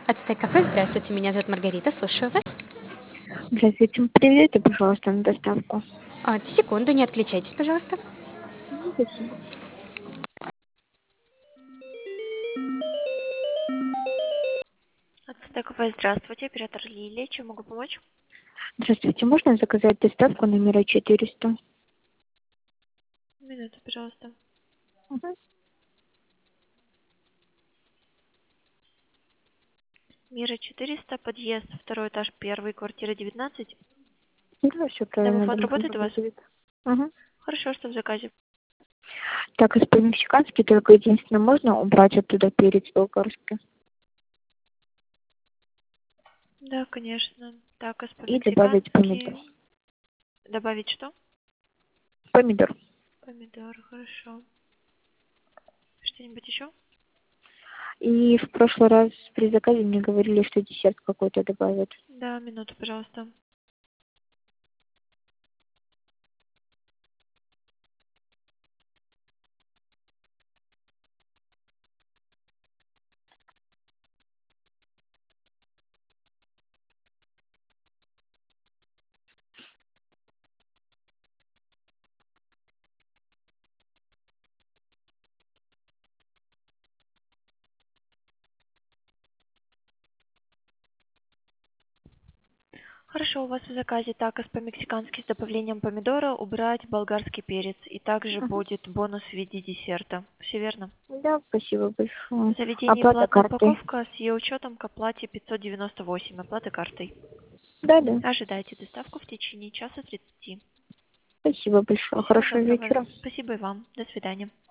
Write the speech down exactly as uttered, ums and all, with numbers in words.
Ацтек кафе, здравствуйте, меня зовут Маргарита, слушаю вас. Здравствуйте, привезите, пожалуйста, на доставку. А, секунду, не отключайтесь, пожалуйста. Ну, спасибо. Ацтек кафе, здравствуйте, оператор Лилия, чем могу помочь? Здравствуйте, можно заказать доставку номера четыреста? Минуту, пожалуйста. Угу. Мира четыреста, подъезд, второй этаж, первый, квартира девятнадцать. Да, все правильно. Домофон Домофон работает у вас? работает. Угу. Хорошо, что в заказе. Так, из по-мексикански только единственное, можно убрать оттуда перец болгарский? Да, конечно. Так, из И добавить помидор. по-мексикански. Добавить что? Помидор. Помидор, хорошо. Что-нибудь еще? И в прошлый раз при заказе мне говорили, что десерт какой-то добавят. Да, минуту, пожалуйста. Хорошо, у вас в заказе такос по-мексикански с добавлением помидора, убрать болгарский перец. И также Угу. будет бонус в виде десерта. Все верно? Да, спасибо большое. В заведении Оплата платная картой. упаковка с ее учетом к оплате пятьсот девяносто восемь, оплата картой. Да, да. Ожидайте доставку в течение часа тридцати. Спасибо большое. Всего Хорошего доброго. вечера. Спасибо и вам. До свидания.